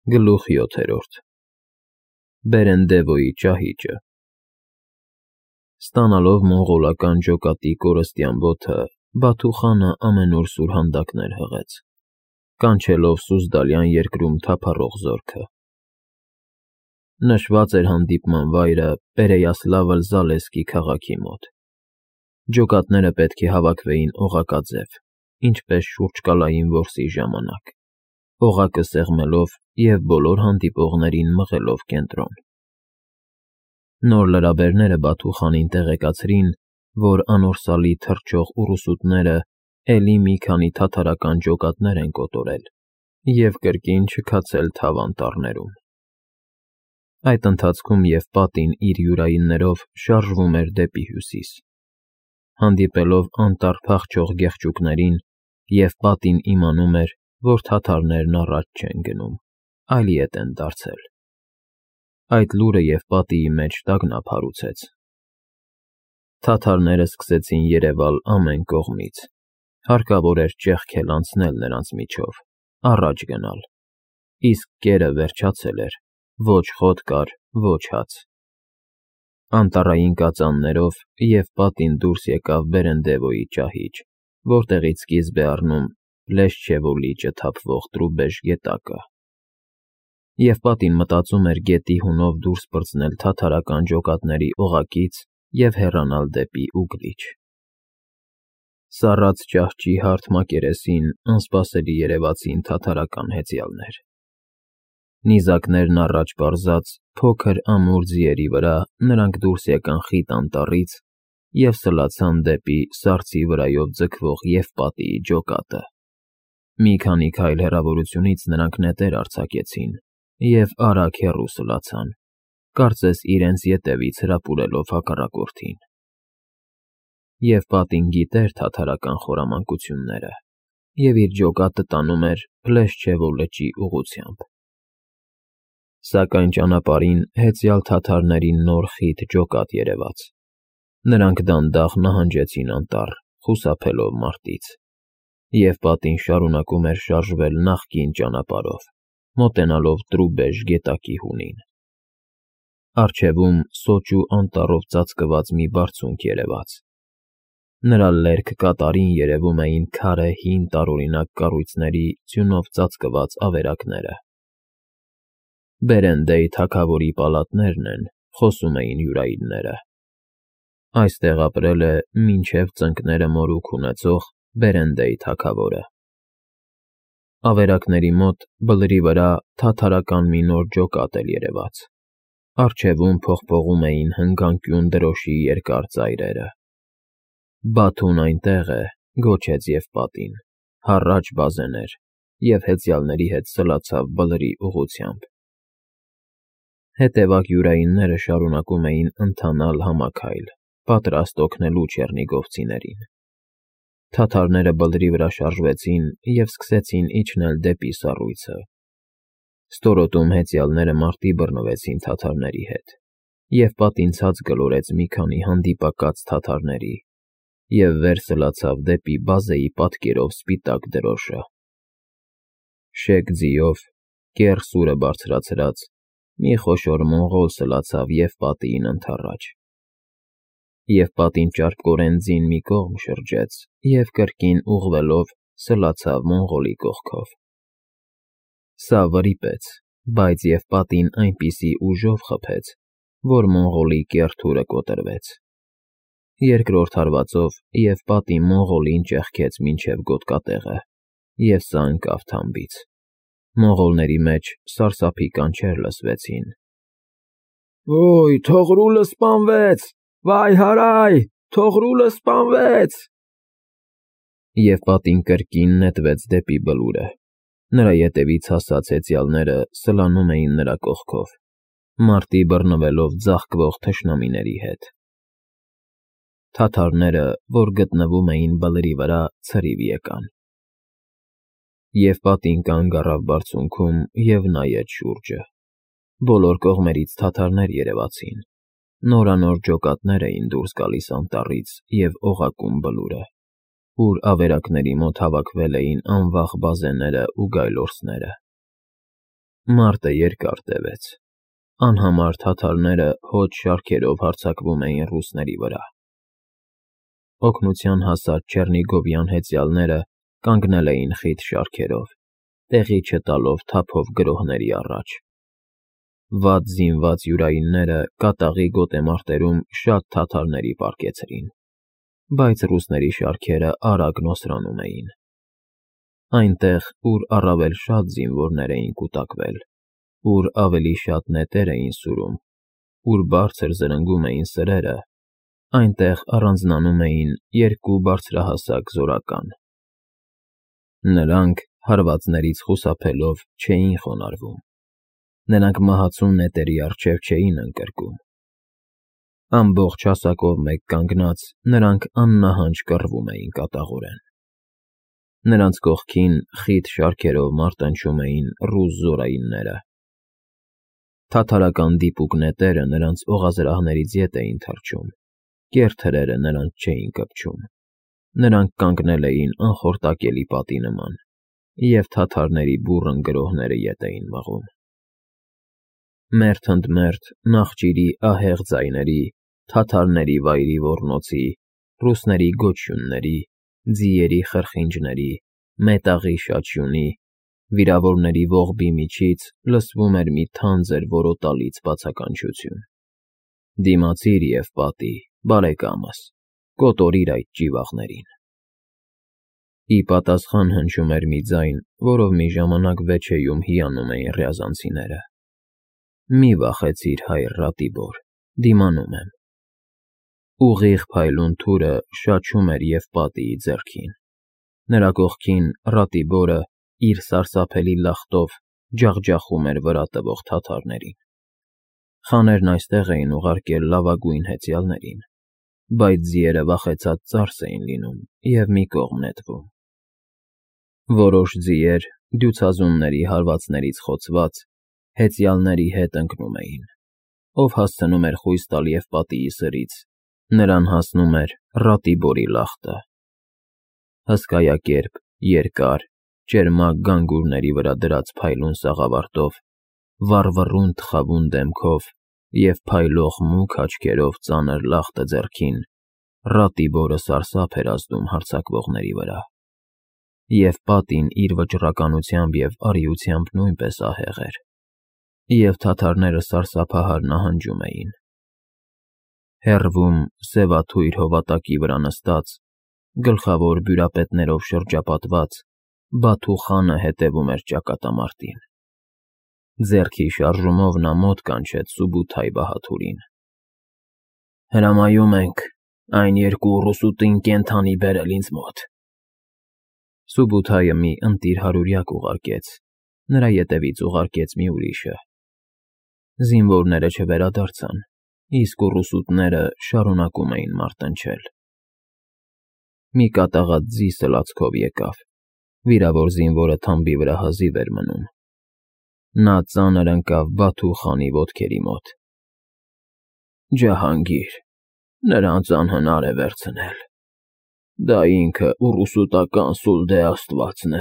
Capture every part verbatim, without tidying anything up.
Գլուխ յոթերորդ Բերենդևոյի ճահիճը Ստանալով մոնղոլական ջոկատի կորստյան ոտը, Բաթուխանը ամենուր սուրհանդակներ հղեց, կանչելով Սուզդալյան երկրում թափառող զորքը։ Նշված էր հանդիպման վայրը Պերեյասլավլ-Զալեսկի քաղաքի մոտ։ Ջոկատները պետք է հավաքվեին օղակաձև, ինչպես շուրջկալային որսի ժամանակ, օղակը սեղմելով և բոլոր հանդիպողներին մղելով կենտրոն։ Նոր լրաբերները Բաթուխանին տեղեկացրին, որ անորսալի թռչող ուռուսուտները էլի մի քանի թաթարական ջոկատներ են կոտորել և կրկին չքացել թավ անտառներում։ Այդ ընթացքում Եվպատին իր յուրայիններով շարժվում էր դեպի հյուսիս։ Հանդիպելով անտառ փախչող գեղջուկներին, Եվպատին իմանում էր, որ թաթարներն առաջ չեն գնում, այլ ետ են դարձել։ Այդ լուրը Եվպատիի մեջ տագնապ հարուցեց։ Թաթարները սկսեցին երևալ ամեն կողմից, հարկավոր էր ճեղքել անցնել նրանց միջով, առաջ գնալ, իսկ կերը վերջացել էր, ոչ խոտ կար, ոչ հաց։ Անտառային կածաններով Եվպատին դուրս եկավ Բերենդևոյի ճահիճ, որտեղից սկիզբ է առնում Պլեշչեվո լիճը թափվող Տրուբեժ գետակը։ Եվպատին մտածում էր գետի հունով դուրս պրծնել թաթարական ջոկատների օղակից և հեռանալ դեպի Ուգլիչ։ Սառած ճահճի հարթ մակերեսին անսպասելի երևացին թաթարական հեծյալներ։ Նիզակներն առաջ պարզած փոքր ամուր ձիերի վրա նրանք դուրս եկան խիտ անտառից և սլացան դեպի սառցի վրայով ձգվող Եվպատիի ջոկատը։ Մի քանի քայլ հեռավորությունից նրանք նետեր արձակեցին և արագ հեռու սլացան, կարծես իրենց ետևից հրապուրելով հակառակորդին։ Եվպատին գիտեր թաթարական խորամանկությունները և իր ջոկատը տանում էր Պլեշչեվո լճի ուղղությամբ։ Սակայն ճանապարհին հեծյալ թաթարների նոր խիտ ջոկատ երևաց։ Նրանք դանդաղ նահանջեցին անտառ, խուսափելով մարտից։ Եվպատին շարունակում էր շարժվել նախկին ճանապարհով, մոտենալով Տրուբեժ գետակի հունին։ Առջևում սոճու անտառով ծածկված մի բարձունք երևաց։ Նրա լերկ կատարին երևում էին քարե հին տարօրինակ կառույցների ձյունով ծածկված ավերակները։ Բերենդեյ թագավորի պալատներն են, խոսում էին յուրայինները։ Այստեղ ապրել է մինչև ծնկները մորուք ունեցող Բերենդեյ թագավորը։ Ավերակների մոտ բլրի վրա թաթարական մի նոր ջոկատ էլ երևաց։ Առջևում փողփողում էին հնգանկյուն դրոշի երկար ծայրերը։ Բաթուն այնտեղ է, գոչեց Եվպատին, հառաչ բազեներ, և հեծյալների հետ սլացավ բլրի ուղղությամբ։ Հետևակ յուրայինները շարունակում էին ընթանալ համաքայլ, պատրաստ օգնելու չեռնիգովցիներին։ Թաթարները բլրի վրա շարժվեցին և սկսեցին իջնել դեպի սառույցը։ Ստորոտում հեծյալները մարտի բռնվեցին թաթարների հետ։ Եվպատին ցած գլորեց մի քանի հանդիպակաց թաթարների և վեր սլացավ դեպի բազեի պատկերով սպիտակ դրոշը։ Շեկ ձիով, կեռ սուրը բարձրացրած, մի խոշոր մոնղոլ սլացավ Եվպատիին ընդառաջ։ Եվպատին ճարպկորեն ձին մի կողմ շրջեց և կրկին ուղղվելով սլացավ մոնղոլի կողքով։ Սա վրիպեց, բայց Եվպատին այնպիսի ուժով խփեց, որ մոնղոլի կեռ թուրը կոտրվեց։ Երկրորդ հարվածով Եվպատին մոնղոլին ճեղքեց մինչև գոտկատեղը, և սա ընկավ թամբից։ Մոնղոլների մեջ սարսափի կանչեր լսվեցին. «Ոյ, Թողրուլը սպանվեց, վայ֊հարայ, Թողրուլը սպանվեց»։ Եվպատին կրկին նետվեց դեպի բլուրը։ Նրա ետևից հասած հեծյալները սլանում էին նրա կողքով, մարտի բռնվելով ձաղկվող թշնամիների հետ։ Թաթարները, որ գտնվում էին բլրի վրա, ցրիվ եկան։ Եվպատին կանգ առավ բարձունքում և նայեց շուրջը։ Բոլոր կողմերից թաթարներ երևացին։ Նորանոր ջոկատներ էին դուրս գալիս անտառից և օղակում բլուրը, ուր ավերակների մոտ հավաքվել էին անվախ բազեներն ու գայլորսները։ Մարտը երկար տևեց։ Անհամար թաթարները հոտ շարքերով հարձակվում էին ռուսների վրա։ Օգնության հասած Չեռնիգովյան հեծյալները կանգնել էին խիտ շարքերով, տեղի չտալով թափով գրոհների առաջ։ Վատ զինված յուրայինները կատաղի գոտեմարտերում շատ թաթարների պառկեցրին, բայց ռուսների շարքերը արագ նոսրանում էին։ Այնտեղ, ուր առավել շատ զինվորներ էին կուտակվել, ուր ավելի շատ նետեր էին սուրում, ուր բարձր զրնգում էին սրերը, այնտեղ առանձնանում էին երկու բարձրահասակ զորական։ Նրանք, հարվածներից խուսափելով, չէին խոնարհվում։ Նրանք մահացու նետերի առջև չէին ընկրկում։ Ամբողջ հասակով մեկ կանգնած, նրանք աննահանջ կռվում էին կատաղորեն։ Նրանց կողքին խիտ շարքերով մարտնչում էին ռուս զորայինները։ Թաթարական դիպուկ նետերը նրանց օղազրահներից ետ էին թռչում, կեռ թրերը նրանց չէին կպչում։ Նրանք կանգնել էին անխորտակելի պատի նման, և թաթարների բուռն գրոհները ետ էին մղում։ Մերթ ընդ մերթ նախճիրի ահեղ ձայների, թաթարների վայրի ոռնոցի, ռուսների գոչյունների, ձիերի խրխինջների, մետաղի շաչյունի, վիրավորների ողբի միջից լսվում էր մի թանձր որոտալից բացականչություն։ Դիմացիր և պատի, բարեկամս, կոտորիր այդ ճիվաղներին։ Ի պատասխան հնչում էր մի ձայն, որով մի ժամանակ վեչեյում հիանում էին ռյազանցիները։ Մի վախեցիր, հայր Ռատիբոր, դիմանում եմ։ Ուղիղ փայլուն թուրը շաչում էր և պատիի ձեռքին։ Նրա կողքին Ռատիբորը իր սարսափելի լախտով ջախջախում էր վրա տվող թաթարներին։ Խաներն այստեղ էին ուղարկել լավագույն հեծյալներին, բայց ձիերը վախեցած ծարս էին լինում և մի կողմ նետվում։ Որոշ ձիեր, դյուցազունների հարվածներից խոցված, հեծյալների հետ ընկնում էին։ Ով հասցնում էր խույս տալ և պատիի սրից, նրան հասնում էր Ռատիբորի լախտը։ Հսկայակերպ, երկար, ճերմակ գանգուրների վրա դրած փայլուն սաղավարտով, վառվռուն թխավուն դեմքով և փայլող մուգ աչքերով ծանր լախտը ձեռքին, Ռատիբորը սարսափ էր ազդում հարձակվողների վրա։ Եվ պատին իր վճռականությամբ և արիությամբ նույնպես ահեղ էր, և թաթարները սարսափահար նահանջում էին։ Հեռվում, սևաթույր հովատակի վրա նստած, գլխավոր բյուրապետներով շրջապատված, Բաթու խանը հետևում էր ճակատամարտին։ Ձեռքի շարժումով նա մոտ կանչեց Սուբութայ բահադուրին։ Հրամայում ենք այն երկու ռուսուտին կենդանի բերել ինձ մոտ։ Սուբութայը մի ընտիր հարյուրյակ ուղարկեց, նրա ետևից ուղարկեց մի ուրիշը։ Զինվորները չվերադարձան, իսկ ռուսուտները շարունակում էին մարտնչել։ Մի կատաղած ձի սլացքով եկավ, վիրավոր զինվորը թամբի վրա հազիվ էր մնում։ Նա ծանր ընկավ Բաթու խանի ոտքերի մոտ։ Ջահանգիր, նրանց անհնար է վերցնել։ Դա ինքը ուռուսուտական Սուլդե աստվածն է։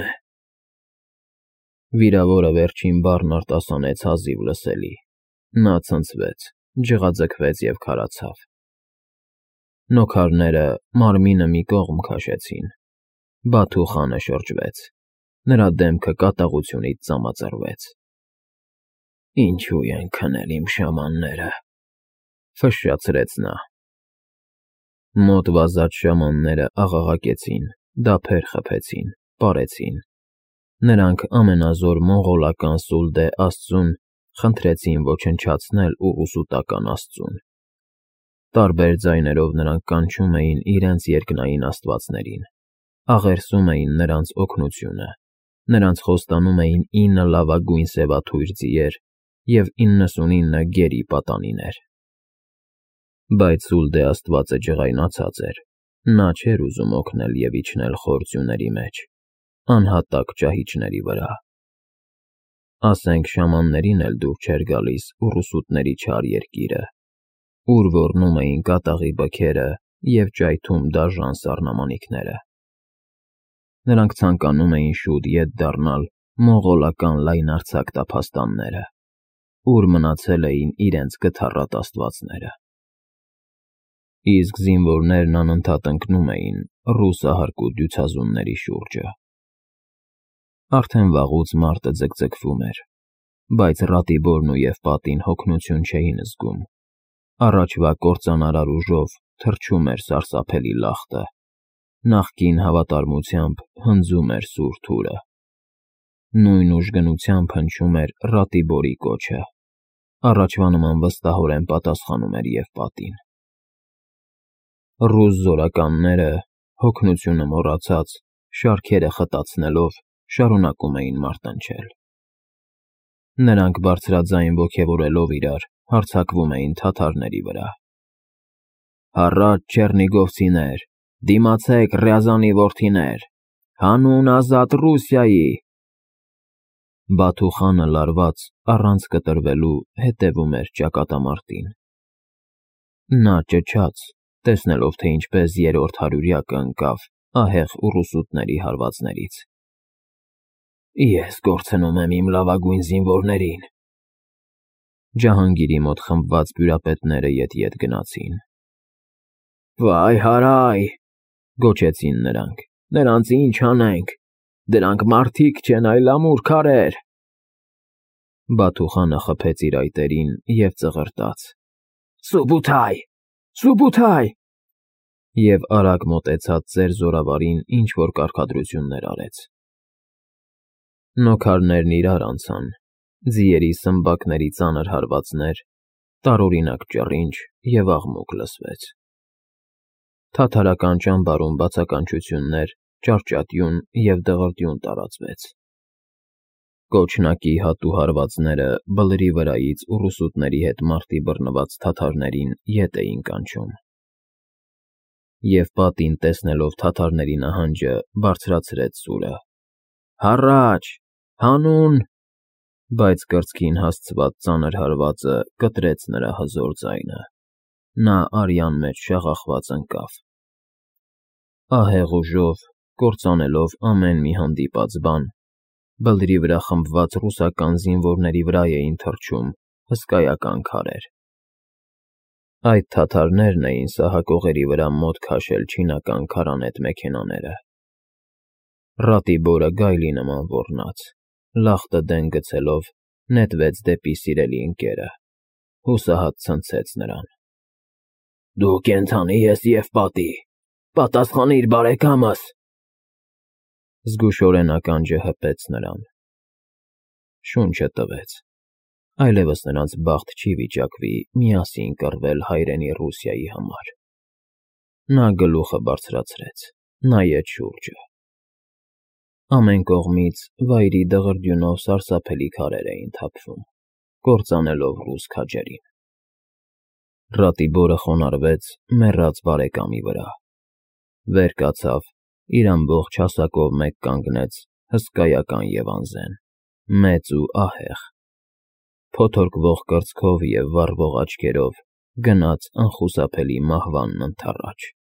Վիրավորը վերջին բառն արտասանեց հազիվ լսելի։ Նա ցնցվեց, ջղաձգվեց և քարացավ։ Նոքարները մարմինը մի կողմ քաշեցին։ Բաթու խանը շրջվեց։ Նրա դեմքը կատաղությունից ծամածռվեց։ Ինչու են քնել իմ շամանները, ֆշշացրեց նա։ Մոտ վազած շամանները աղաղակեցին, դափեր խփեցին, պարեցին։ Նրանք ամենազոր մոնղոլական Սուլդե աստծուն խնդրեցին ոչնչացնել ուռուսուտական աստծուն։ Տարբեր ձայներով նրանք կանչում էին իրենց երկնային աստվածներին, աղերսում էին նրանց օգնությունը, նրանց խոստանում էին ինը լավագույն սևաթույր ձիեր և իննսունինը գերի պատանիներ։ Բայց Սուլդե աստվածը ջղայնացած էր, նա չէր ուզում օգնել և իջնել խոր ձյուների մեջ, անհատակ ճահիճների վրա։ Ասենք շամաններին էլ դուր չէր գալիս ուռուսուտների չար երկիրը, ուր ոռնում էին կատաղի բքերը և ճայթում դաժան սառնամանիքները։ Նրանք ցանկանում էին շուտ ետ դառնալ մողոլական լայնարձակ տափաստանները, ուր մնացել էին իրենց գթառատ աստվածները։ Իսկ զինվորներն անընդհատ ընկնում էին ռուսահարկու դյուցազունների շուրջը։ Արդեն վաղուց մարտը ձգձգվում էր, բայց Ռատիբորն ու Եվպատին հոգնություն չէին զգում։ Առաջվա կործանարար ուժով թռչում էր սարսափելի լախտը, նախկին հավատարմությամբ հնձում էր սուր թուրը։ Նույն ուժգնությամբ հնչում էր Ռատիբորի կոչը, առաջվա նման վստահորեն պատասխանում էր Եվպատին։ Ռուս զորականները, հոգնությունը մոռացած, շարքերը խտացնելով, շարունակում էին մարտնչել։ Նրանք բարձրաձայն ոգևորելով իրար, հարձակվում էին թաթարների վրա։ «Հառաչ չեռնիգովցիներ, դիմացեք Ռյազանի որդիներ, հանուն ազատ Ռուսիայի»։ Բաթուխանը լարված, առանց կտրվելու հետևում էր ճակատամարտին։ Նա ճչաց, տեսնելով, թե ինչպես երրորդ հարյուրյակը ընկավ ահեղ ուռուսուտների հարվածներից։ «Ես կորցնում եմ իմ լավագույն զինվորներին»։ Ջահանգիրի մոտ խմբված բյուրապետները ետ-ետ գնացին։ «Վայ հարայ», գոչեցին նրանք, «նրանց ինչ անենք, դրանք մարդիկ չեն, այլ ամուր քարեր»։ Բաթուխանը խփեց իր այտերին և ծղրտաց. «Սուբութայ, Սուբութայ», և արագ մոտեցած ծեր զորավարին ինչ-որ կարգադրություններ արեց։ Նոքարներն իրար անցան, ձիերի սմբակների ծանր հարվածներ, տարօրինակ ճռինչ և աղմուկ լսվեց։ Թաթարական ճամբարում բացականչություններ, ճարճատյուն և դղրդյուն տարածվեց։ Կոչնակի հատու հարվածները բլրի վրայից ուռուսուտների հետ մարտի բռնված թաթարներին ետ էին կանչում։ Եվպատին, տեսնելով թաթարների նահանջը, բարձրացրեց սուրը. «Հառաչ, հանուն…» Բայց կրծքին հասցված ծանր հարվածը կտրեց նրա հզոր ձայնը։ Նա արյան մեջ շաղախված ընկավ։ Ահեղ ուժով, կործանելով ամեն մի հանդիպած բան, բլրի վրա խմբված ռուսական զինվորների վրա էին թռչում հսկայական քարեր։ Այդ թաթարներն էին սահակողերի վրա մոտ քաշել չինական քարանետ մեքենաները։ Ռատիբորը գայլի նման ոռնաց, լախտը դեն գցելով, նետվեց դեպի սիրելի ընկերը, հուսահատ ցնցեց նրան. «Դու կենդանի ես, Եվպատի, պատասխանիր բարեկամս»։ Զգուշորեն ականջը հպեց նրան։ Շունչը տվեց, այլևս նրանց բախտ չի վիճակվի միասին կռվել հայրենի Ռուսիայի համար։ Նա գլուխը բարձրացրեց, նայեց շուրջը։ Ամեն կողմից վայրի դղրդյունով սարսափելի քարեր էին թափվում, կործանելով ռուս քաջերին։ Ռատիբորը խոնարհվեց մեռած բարեկամի վրա, վեր կացավ, իր ամբողջ հասակով մեկ կանգնեց, հսկայական և անզեն, մեծ ու ահեղ, փոթորկվող կրծքով և վառվող աչքերով գնաց անխուսափելի մահվանն ընդառաջ։